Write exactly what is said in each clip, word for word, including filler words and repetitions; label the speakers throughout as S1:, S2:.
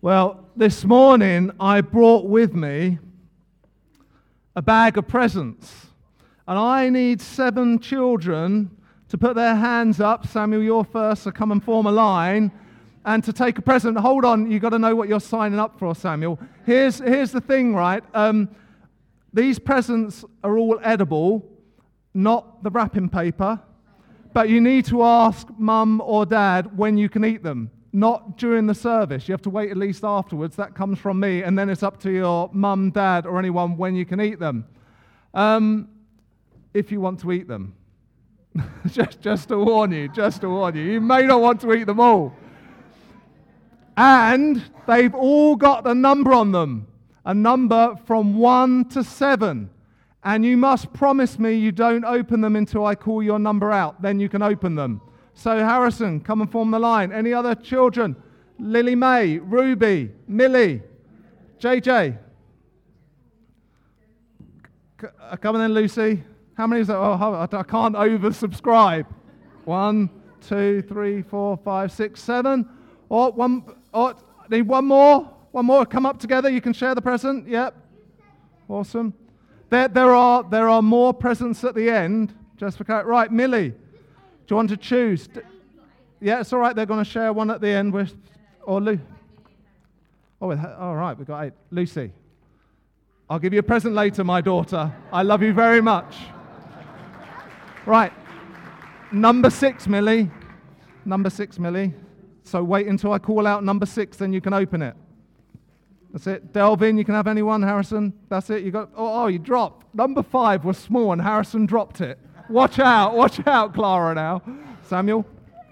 S1: Well, this morning I brought with me a bag of presents. And I need seven children to put their hands up. Samuel, you're first, so come and form a line. And to take a present. Hold on, you've got to know what you're signing up for, Samuel. Here's, here's the thing, right? Um, these presents are all edible, not the wrapping paper. But you need to ask mum or dad when you can eat them. Not during the service. You have to wait at least afterwards. That comes from me. And then it's up to your mum, dad, or anyone when you can eat them. Um, if you want to eat them. just, just to warn you. Just to warn you. You may not want to eat them all. And they've all got a number on them. A number from one to seven. And you must promise me you don't open them until I call your number out. Then you can open them. So Harrison, come and form the line. Any other children? Lily May, Ruby, Millie, J J. C- come on then, Lucy. How many is that? Oh, I can't oversubscribe. One, two, three, four, five, six, seven. Oh, one. Oh, need one more. One more. Come up together. You can share the present. Yep. Awesome. There, there are there are more presents at the end. Just for right, Millie. Do you want to choose? Yeah, it's all right. They're going to share one at the end with, or Lu. Oh, all right. We've got eight. Lucy, I'll give you a present later, my daughter. I love you very much. Right, number six, Millie. Number six, Millie. So wait until I call out number six, then you can open it. That's it. Delvin, you can have anyone. Harrison, that's it. You got. Oh, oh, you dropped. Number five was small, and Harrison dropped it. Watch out, watch out, Clara now. Samuel.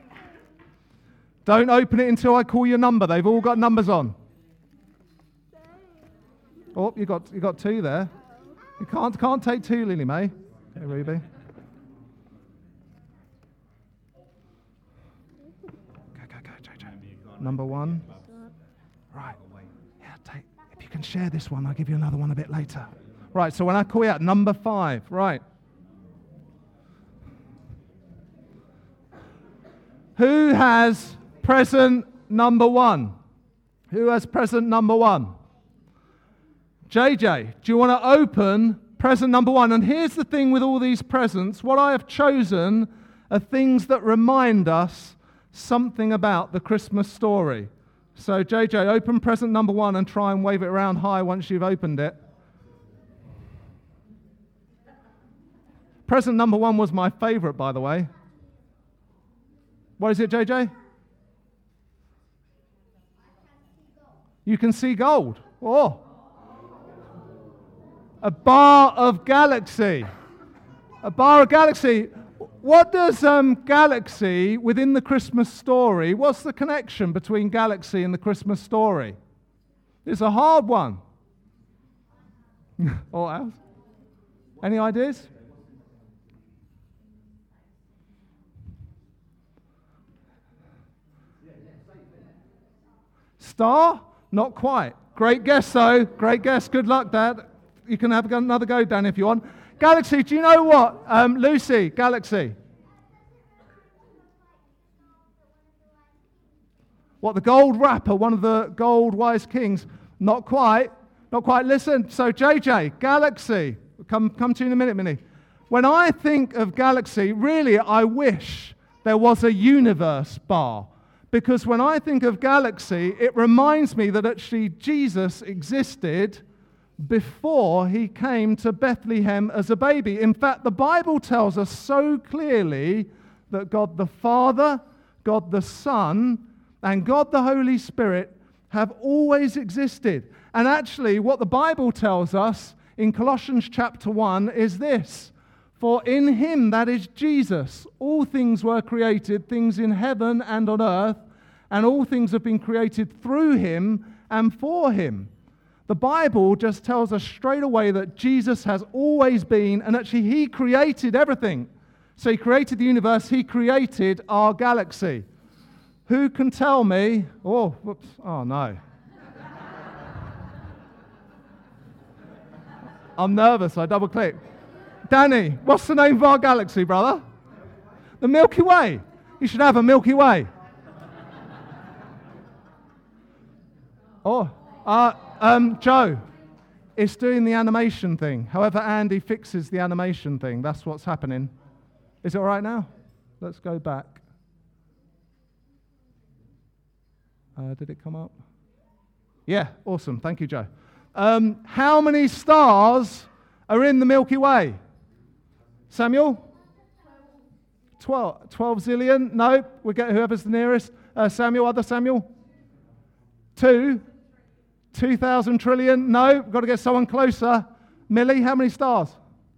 S1: Don't open it until I call your number. They've all got numbers on. Oh, you got you got two there. You can't can't take two, Lily May. Okay, Ruby. Go, go, go, J J. Number one. Right. Yeah, take. If you can share this one, I'll give you another one a bit later. Right. So when I call you out, number five. Right. Who has present number one? Who has present number one? J J, do you want to open present number one? And here's the thing with all these presents. What I have chosen are things that remind us something about the Christmas story. So J J, open present number one and try and wave it around high once you've opened it. Present number one was my favorite, by the way. What is it, J J? You can see gold. Oh. A bar of galaxy. A bar of galaxy. What does um, galaxy within the Christmas story, what's the connection between galaxy and the Christmas story? It's a hard one. What else? Any ideas? Star? Not quite. Great guess, though. Great guess. Good luck, Dad. You can have another go, Dan, if you want. Galaxy, do you know what? Um, Lucy, galaxy. What, the gold wrapper, one of the gold wise kings? Not quite. Not quite. Listen, so J J, galaxy. Come, come to you in a minute, Minnie. When I think of galaxy, really, I wish there was a universe bar. Because when I think of galaxy, it reminds me that actually Jesus existed before he came to Bethlehem as a baby. In fact, the Bible tells us so clearly that God the Father, God the Son, and God the Holy Spirit have always existed. And actually, what the Bible tells us in Colossians chapter one is this: for in him, that is Jesus, all things were created, things in heaven and on earth, and all things have been created through him and for him. The Bible just tells us straight away that Jesus has always been, and actually he created everything. So he created the universe, he created our galaxy. Who can tell me? Oh, whoops. Oh, no. I'm nervous, I double click. Danny, what's the name of our galaxy, brother? The Milky Way. You should have a Milky Way. Oh, uh, um, Joe, it's doing the animation thing. However Andy fixes the animation thing, that's what's happening. Is it all right now? Let's go back. Uh, did it come up? Yeah, awesome. Thank you, Joe. Um, how many stars are in the Milky Way? Samuel? Twelve. Twelve zillion? No, we'll get whoever's the nearest. Uh, Samuel, other Samuel? Two? Two thousand trillion? No, we've got to get someone closer. Millie, how many stars?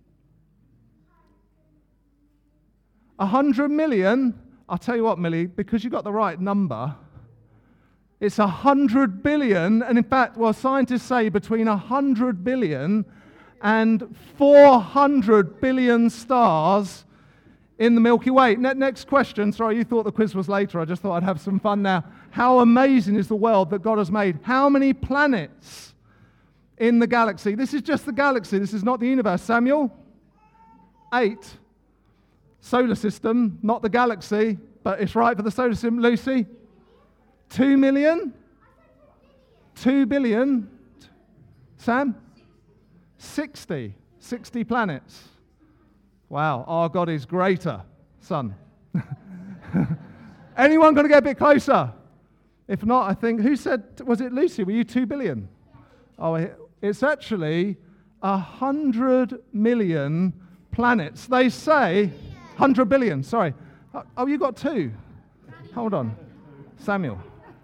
S1: A hundred million? I'll tell you what, Millie, because you got the right number, it's a hundred billion, and in fact, well, scientists say between a hundred billion and four hundred billion stars in the Milky Way. Ne- next question. Sorry, you thought the quiz was later. I just thought I'd have some fun now. How amazing is the world that God has made? How many planets in the galaxy? This is just the galaxy. This is not the universe. Samuel? Eight. Solar system, not the galaxy, but it's right for the solar system. Lucy? Two million? Two billion? Sam? Sixty. Sixty planets. Wow, our God is greater, son. Anyone going to get a bit closer? If not, I think, who said, was it Lucy? Were you two billion? Oh, it's actually a hundred million planets. They say, hundred billion, sorry. Oh, you got two. Hold on. Samuel.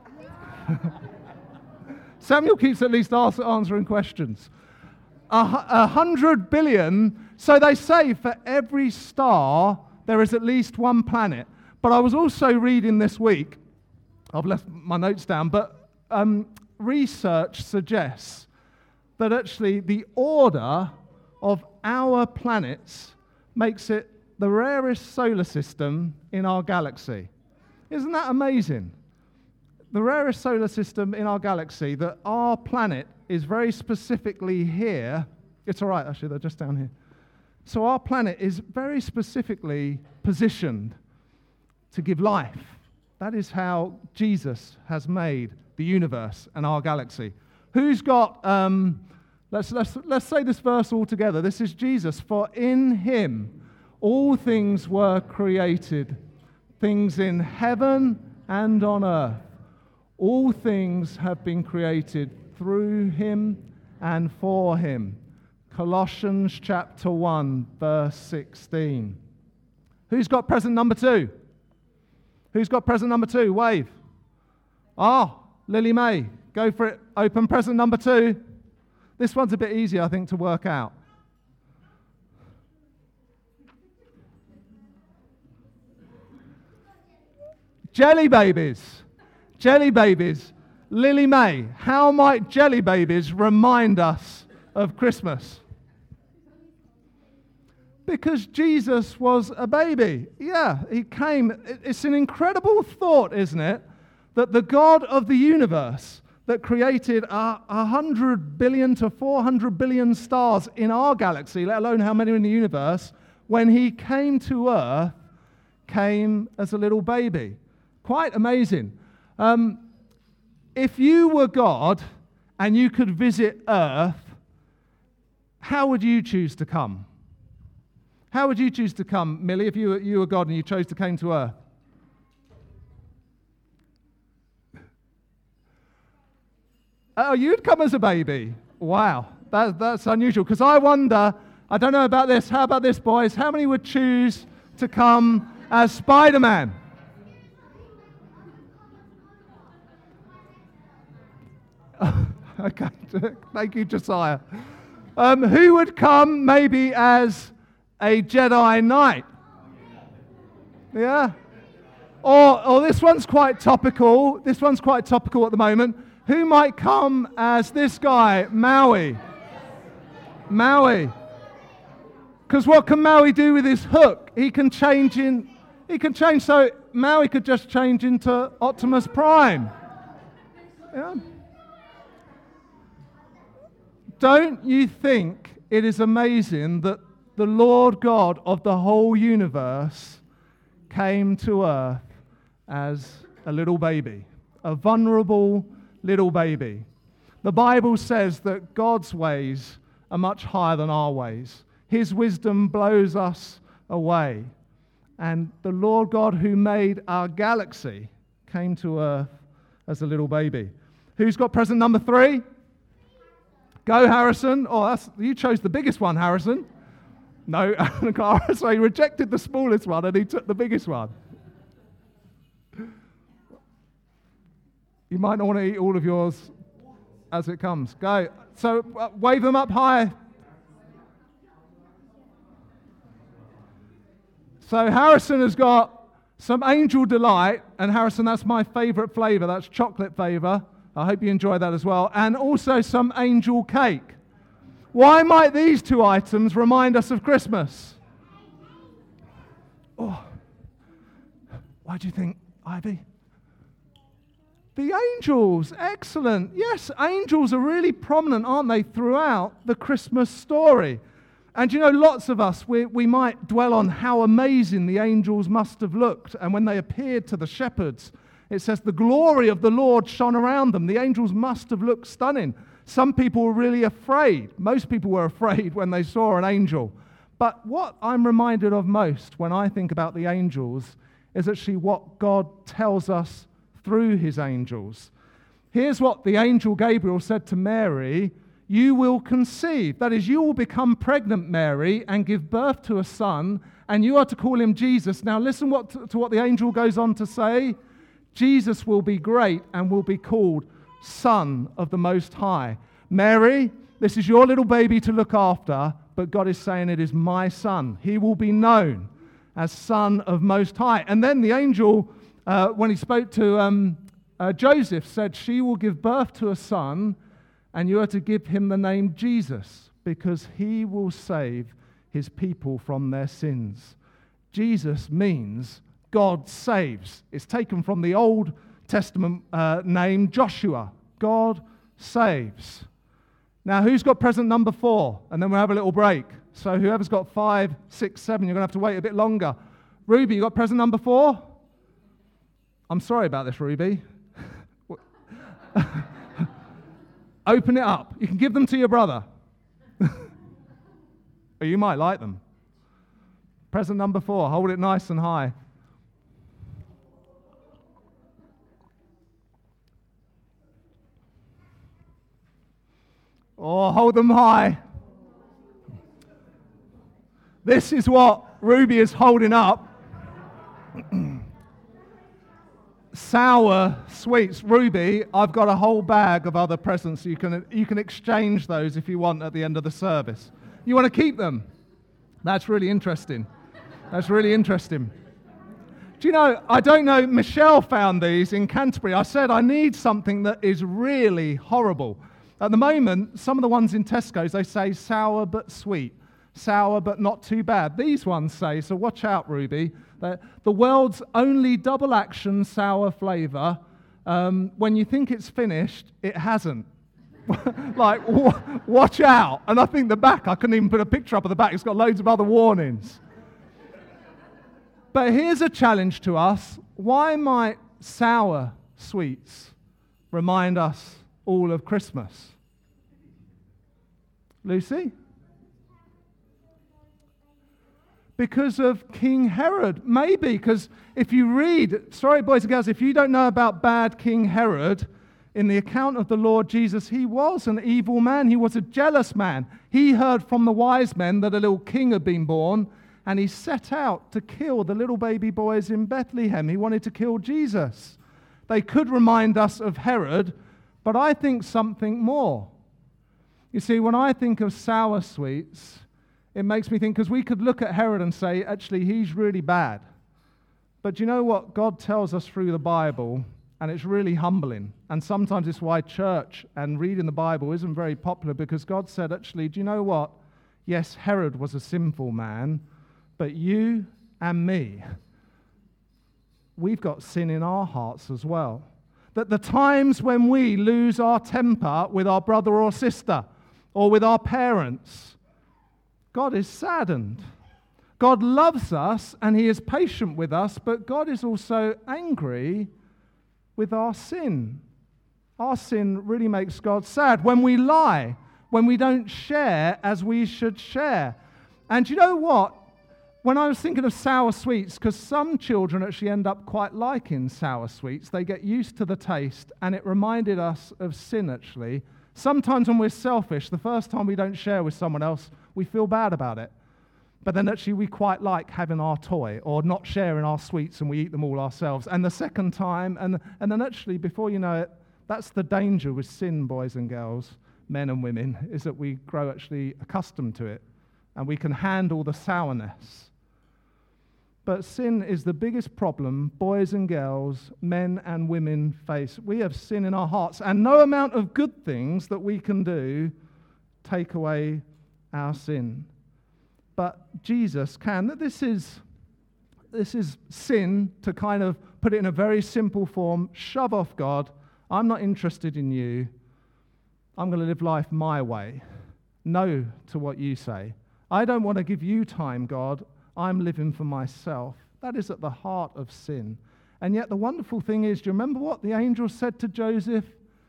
S1: Samuel keeps at least answering questions. A, a hundred billion. So they say for every star, there is at least one planet. But I was also reading this week, I've left my notes down, but um, research suggests that actually the order of our planets makes it the rarest solar system in our galaxy. Isn't that amazing? The rarest solar system in our galaxy, that our planet is very specifically here. It's all right, actually, they're just down here. So our planet is very specifically positioned to give life. That is how Jesus has made the universe and our galaxy. Who's got, um, let's, let's, let's say this verse all together. This is Jesus. For in him all things were created, things in heaven and on earth. All things have been created through him and for him. Colossians chapter one, verse sixteen. Who's got present number two? Who's got present number two? Wave. Ah, Lily May. Go for it. Open present number two. This one's a bit easier, I think, to work out. Jelly babies. Jelly babies. Lily May. How might jelly babies remind us of Christmas? Because Jesus was a baby. Yeah, he came. It's an incredible thought, isn't it? That the God of the universe that created a, a hundred billion to four hundred billion stars in our galaxy, let alone how many are in the universe, when he came to earth, came as a little baby. Quite amazing. Um, if you were God and you could visit earth, how would you choose to come? How would you choose to come, Millie, if you were, you were God and you chose to come to earth? Oh, you'd come as a baby. Wow, that, that's unusual. Because I wonder, I don't know about this, how about this, boys? How many would choose to come as Spider-Man? Okay, thank you, Josiah. Um, who would come maybe as a Jedi Knight? Yeah? Or, or this one's quite topical. This one's quite topical at the moment. Who might come as this guy, Maui? Maui. Because what can Maui do with his hook? He can change in, he can change, so Maui could just change into Optimus Prime. Yeah? Don't you think it is amazing that the Lord God of the whole universe came to earth as a little baby, a vulnerable little baby. The Bible says that God's ways are much higher than our ways. His wisdom blows us away. And the Lord God who made our galaxy came to earth as a little baby. Who's got present number three? Go, Harrison. Oh, that's, you chose the biggest one, Harrison. No, so he rejected the smallest one and he took the biggest one. You might not want to eat all of yours as it comes. Go. So uh, wave them up high. So Harrison has got some Angel Delight, and Harrison, that's my favorite flavor. That's chocolate flavor. I hope you enjoy that as well. And also some Angel Cake. Why might these two items remind us of Christmas? Oh, why do you think, Ivy? The angels, excellent. Yes, angels are really prominent, aren't they, throughout the Christmas story. And you know, lots of us, we, we might dwell on how amazing the angels must have looked. And when they appeared to the shepherds, it says the glory of the Lord shone around them. The angels must have looked stunning. Some people were really afraid. Most people were afraid when they saw an angel. But what I'm reminded of most when I think about the angels is actually what God tells us through his angels. Here's what the angel Gabriel said to Mary: you will conceive. That is, you will become pregnant, Mary, and give birth to a son, and you are to call him Jesus. Now listen what to, to what the angel goes on to say. Jesus will be great and will be called Son of the Most High. Mary, this is your little baby to look after, but God is saying it is my son. He will be known as Son of Most High. And then the angel, uh, when he spoke to um, uh, Joseph, said, she will give birth to a son, and you are to give him the name Jesus, because he will save his people from their sins. Jesus means God saves. It's taken from the Old Testament uh, name Joshua. God saves. Now, who's got present number four? And then we'll have a little break. So whoever's got five, six, seven, you're going to have to wait a bit longer. Ruby, you got present number four? I'm sorry about this, Ruby. Open it up. You can give them to your brother. Or you might like them. Present number four. Hold it nice and high. Oh, hold them high. This is what Ruby is holding up. Sour sweets. Ruby, I've got a whole bag of other presents. You can, you can exchange those if you want at the end of the service. You want to keep them? That's really interesting. That's really interesting. Do you know, I don't know, Michelle found these in Canterbury. I said I need something that is really horrible. At the moment, some of the ones in Tesco's, they say sour but sweet, sour but not too bad. These ones say, so watch out, Ruby, that the world's only double-action sour flavour. Um, when you think it's finished, it hasn't. Like, w- watch out. And I think the back, I couldn't even put a picture up of the back. It's got loads of other warnings. But here's a challenge to us. Why might sour sweets remind us all of Christmas? Lucy? Because of King Herod. Maybe, because if you read, sorry boys and girls, if you don't know about bad King Herod, in the account of the Lord Jesus, he was an evil man. He was a jealous man. He heard from the wise men that a little king had been born, and he set out to kill the little baby boys in Bethlehem. He wanted to kill Jesus. They could remind us of Herod, but I think something more. You see, when I think of sour sweets, it makes me think, because we could look at Herod and say, actually, he's really bad. But do you know what God tells us through the Bible? And it's really humbling. And sometimes it's why church and reading the Bible isn't very popular, because God said, actually, do you know what? Yes, Herod was a sinful man, but you and me, we've got sin in our hearts as well. That the times when we lose our temper with our brother or sister or with our parents, God is saddened. God loves us and he is patient with us, but God is also angry with our sin. Our sin really makes God sad. When we lie, when we don't share as we should share. And you know what? When I was thinking of sour sweets, because some children actually end up quite liking sour sweets, they get used to the taste, and it reminded us of sin, actually. Sometimes when we're selfish, the first time we don't share with someone else, we feel bad about it. But then actually we quite like having our toy or not sharing our sweets and we eat them all ourselves. And the second time, and, and then actually before you know it, that's the danger with sin, boys and girls, men and women, is that we grow actually accustomed to it and we can handle the sourness. But sin is the biggest problem boys and girls, men and women face. We have sin in our hearts, and no amount of good things that we can do take away our sin. But Jesus can. This is, this is sin, to kind of put it in a very simple form. Shove off God. I'm not interested in you. I'm going to live life my way. No to what you say. I don't want to give you time, God. I'm living for myself. That is at the heart of sin. And yet the wonderful thing is, do you remember what the angel said to Joseph?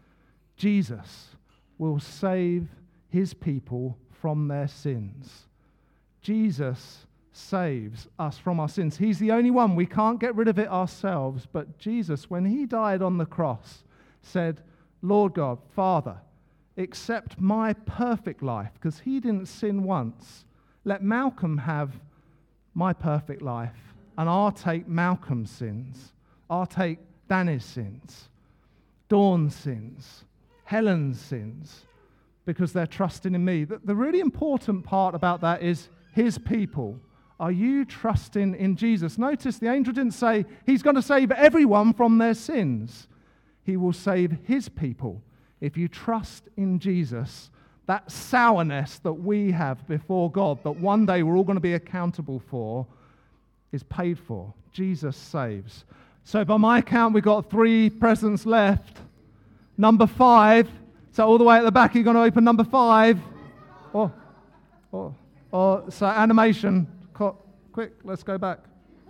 S1: Jesus will save his people from their sins. Jesus saves us from our sins. He's the only one. We can't get rid of it ourselves. But Jesus, when he died on the cross, said, Lord God, Father, accept my perfect life, because he didn't sin once. Let Malcolm have my perfect life, and I'll take Malcolm's sins. I'll take Danny's sins, Dawn's sins, Helen's sins, because they're trusting in me. The, the really important part about that is his people. Are you trusting in Jesus? Notice the angel didn't say he's going to save everyone from their sins. He will save his people. If you trust in Jesus, that sourness that we have before God, that one day we're all going to be accountable for, is paid for. Jesus saves. So by my count, we've got three presents left. Number five. So all the way at the back, you're going to open number five. Or, or, or so animation. Quick, let's go back.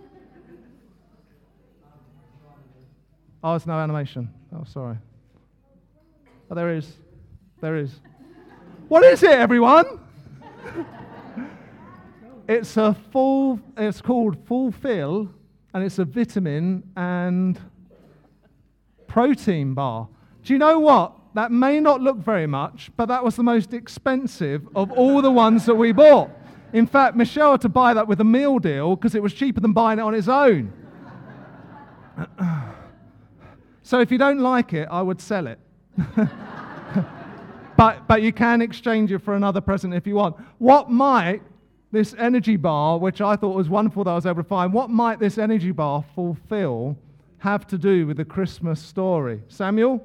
S1: Oh, there's no animation. Oh, sorry. Oh, there is. There is. What is it, everyone? It's a full, it's called Fulfill, and it's a vitamin and protein bar. Do you know what? That may not look very much, but that was the most expensive of all the ones that we bought. In fact, Michelle had to buy that with a meal deal because it was cheaper than buying it on its own. So if you don't like it, I would sell it. But but you can exchange it for another present if you want. What might this energy bar, which I thought was wonderful that I was able to find, what might this energy bar fulfill have to do with the Christmas story? Samuel?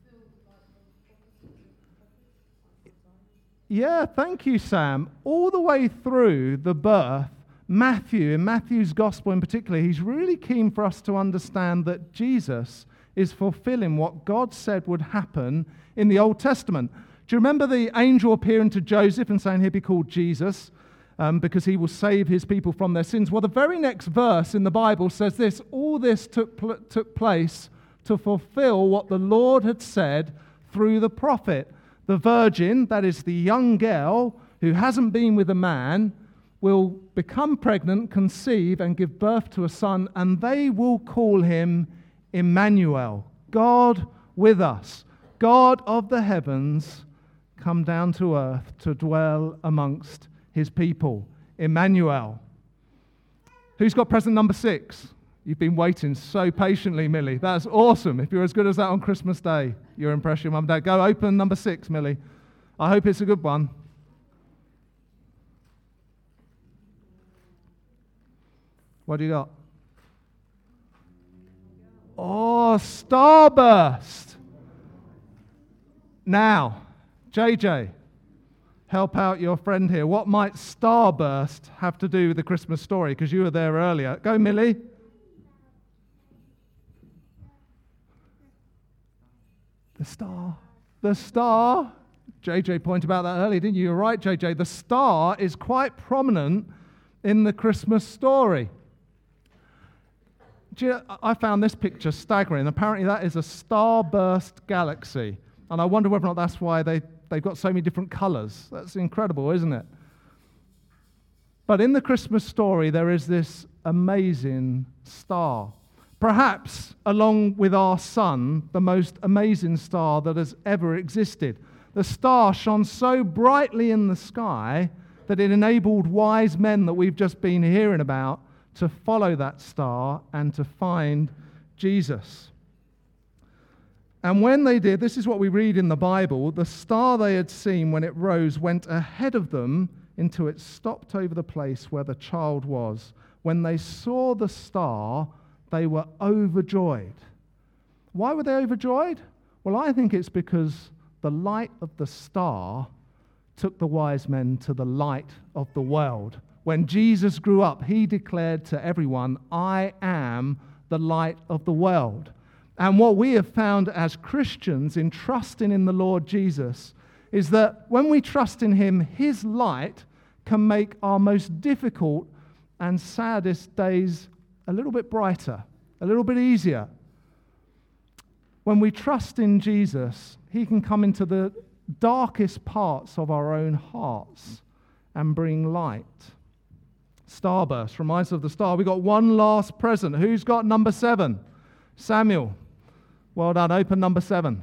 S1: Yeah, thank you, Sam. All the way through the birth, Matthew, in Matthew's gospel in particular, he's really keen for us to understand that Jesus is fulfilling what God said would happen in the Old Testament. Do you remember the angel appearing to Joseph and saying he'd be called Jesus um, because he will save his people from their sins? Well, the very next verse in the Bible says this: all this took, pl- took place to fulfill what the Lord had said through the prophet. The virgin, that is the young girl who hasn't been with a man, will become pregnant, conceive, and give birth to a son, and they will call him Emmanuel, God with us. God of the heavens come down to earth to dwell amongst his people. Emmanuel. Who's got present number six? You've been waiting so patiently, Millie. That's awesome. If you're as good as that on Christmas Day, you're impressed your mum and dad. Go open number six, Millie. I hope it's a good one. What do you got? Oh, Starburst. Now, J J, help out your friend here. What might Starburst have to do with the Christmas story? Because you were there earlier. Go, Millie. The star. The star. J J pointed about that earlier, didn't you? You're right, J J. The star is quite prominent in the Christmas story. do you, I found this picture staggering. Apparently that is a starburst galaxy. And I wonder whether or not that's why they, they've got so many different colours. That's incredible, isn't it? But in the Christmas story, there is this amazing star. Perhaps, along with our sun, the most amazing star that has ever existed. The star shone so brightly in the sky that it enabled wise men that we've just been hearing about to follow that star and to find Jesus. And when they did, this is what we read in the Bible, the star they had seen when it rose went ahead of them until it stopped over the place where the child was. When they saw the star, they were overjoyed. Why were they overjoyed? Well, I think it's because the light of the star took the wise men to the light of the world. When Jesus grew up, he declared to everyone, I am the light of the world. And what we have found as Christians in trusting in the Lord Jesus is that when we trust in him, his light can make our most difficult and saddest days a little bit brighter, a little bit easier. When we trust in Jesus, he can come into the darkest parts of our own hearts and bring light. Starburst reminds us of the star. We got one last present. Who's got number seven? Samuel. Well done. Open number seven.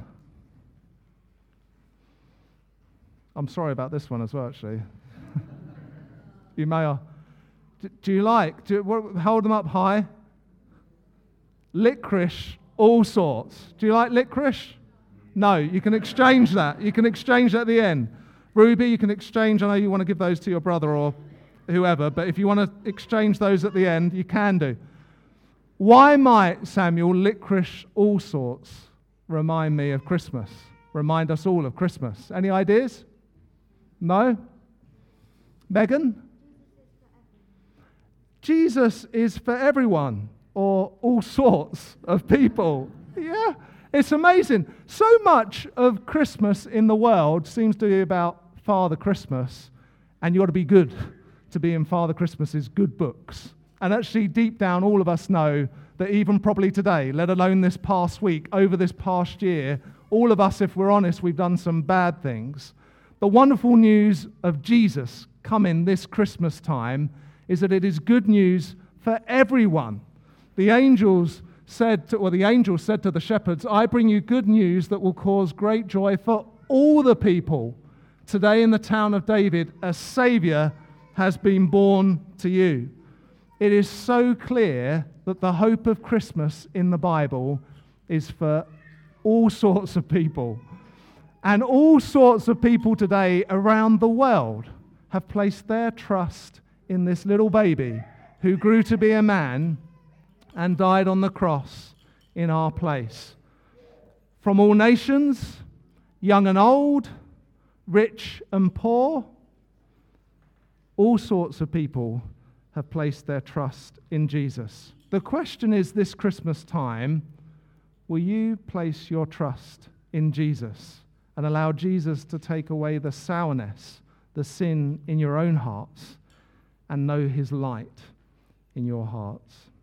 S1: I'm sorry about this one as well, actually. You may. Uh, do, do you like? Do you, what, hold them up high. Licorice, all sorts. Do you like licorice? No, you can exchange that. You can exchange at the end. Ruby, you can exchange. I know you want to give those to your brother or whoever, but if you want to exchange those at the end, you can do. Why might, Samuel, licorice, all sorts remind me of Christmas? Remind us all of Christmas. Any ideas? No? Megan? Jesus is for everyone, or all sorts of people. Yeah, it's amazing. So much of Christmas in the world seems to be about Father Christmas, and you ought to be good to be in Father Christmas's good books. And actually, deep down, all of us know that even probably today, let alone this past week, over this past year, all of us, if we're honest, we've done some bad things. The wonderful news of Jesus coming this Christmas time is that it is good news for everyone. The angels said, to, well, the angel said to the shepherds, I bring you good news that will cause great joy for all the people. Today in the town of David, a Savior has been born to you. It is so clear that the hope of Christmas in the Bible is for all sorts of people. And all sorts of people today around the world have placed their trust in this little baby who grew to be a man and died on the cross in our place. From all nations, young and old, rich and poor, all sorts of people have placed their trust in Jesus. The question is this Christmas time, will you place your trust in Jesus and allow Jesus to take away the sourness, the sin in your own hearts, and know his light in your hearts?